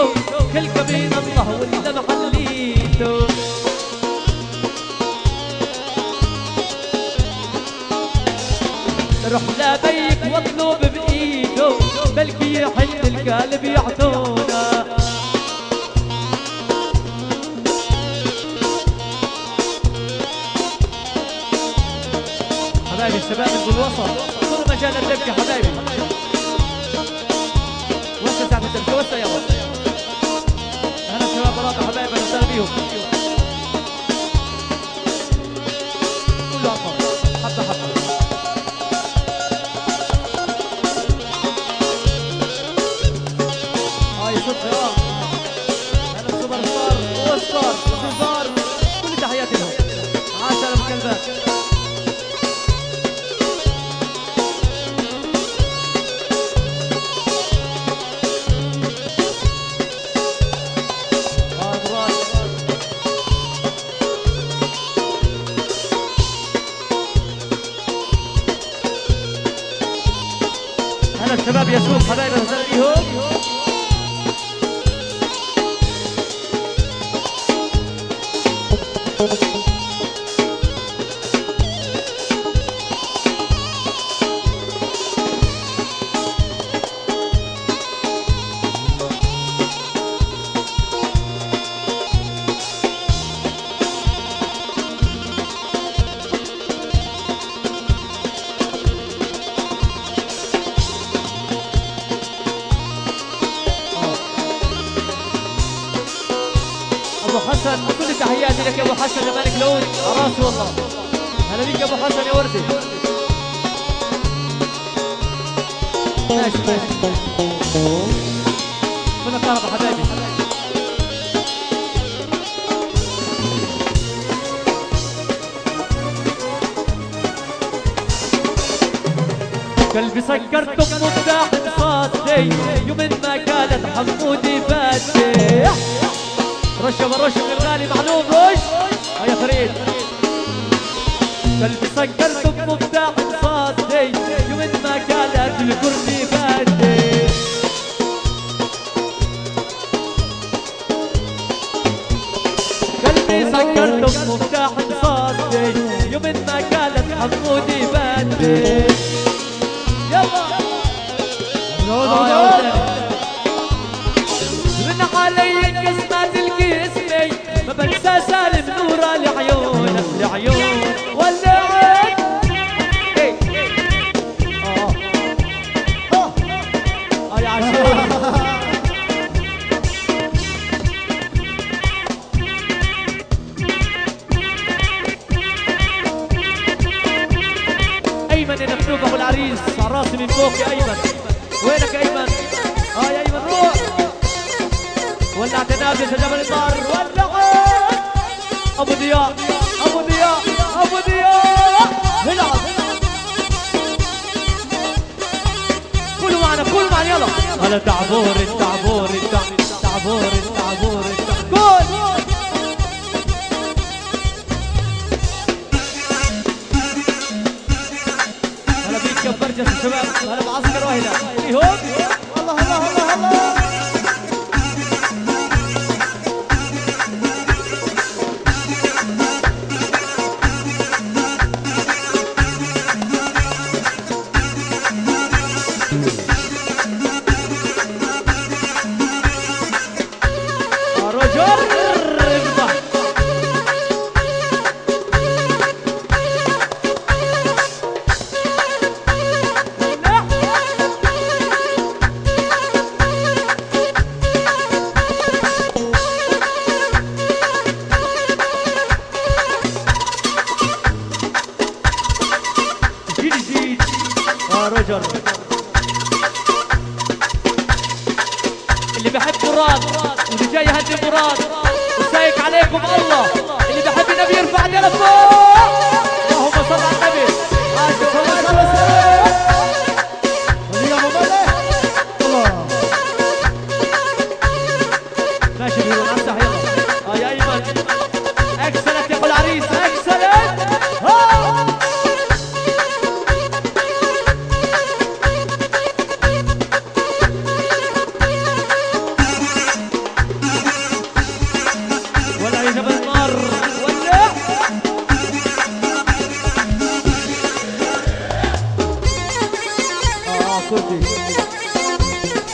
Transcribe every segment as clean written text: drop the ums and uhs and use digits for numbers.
بيته كلكم من الله ولا محليته. روح لبيك واطلب بايده بلكي يحل القلب يعطونا. حبايبي الشباب من الوسط كل مجال الدب يا حبايبي. وسع ساعة الدب وسع يلا. اهلا الشباب بلاطة حبايبي اهلا بيهم. كله عطر حبة حبة. هاي صدقي اهلا سوبر ستار وستار وسيزار كل تحياتي لهم. عاشر ابو كلبات. هلا الشباب يا سوق حبايبي اهلا بيهم. ابو حسن كل تحياتي لك يا ابو حسن يا مالك لون راسي والله. هلا بيك يا ابو حسن يا وردي. ماشي ماشي من الكهرباء حبايبي. قلبي سكرته بمفتاح صادي يوم ما قالت حمودي فاتح. رش برش من الغالي معلوم رش يا فريد. قلبي سكرته بمفتاح صادي يوم ما قالت الكرسي فاتح. قلبي سكرته بمفتاح صادي يوم ما قالت حمودي فاتح. من علي قسمات القسمي ما بنسى سالم نوره لعيونك لعيون ولا عين. يا عاشور ايمن يا نفنوك ابو العريس على راسي من فوق يا ايمن. وينك يا ايمن؟ يا ايمن روح. ولعت نابلس يا جبل الطار ولعت. ابو ضياء ابو ضياء ابو ضياء العب. كلوا معنا كلوا معنا يلا. هلا تعبور التعبور التعبور التعبور قول. هلا بيك يا برجس الشباب. هلا بعسكر وهلا فيهم. الله الله الله الله. اللي بحب مراد واللي جاي يهدي مراد وسايق عليكم الله. اللي بحب النبي يرفع يده فوق. اللهم صل على النبي. صل على الله. ماشي بيقولوا امسح يلا. يا ايمن اكسلت يا ابو العريس اكسلت.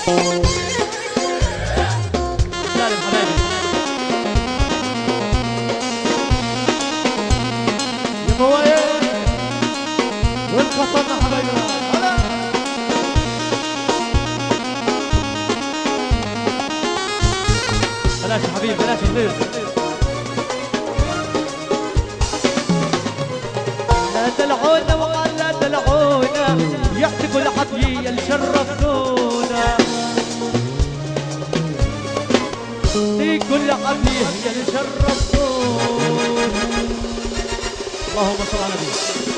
سالم حبايبي يا بوي وانخصرنا حبايبنا هلا بلاش يا حبيبي بلاش الليل لا دلعونا وقال لا دلعونا يحتفوا الحبية اللي شرفتونا في كل حبية اللي شرفتونا اللهم صل على النبي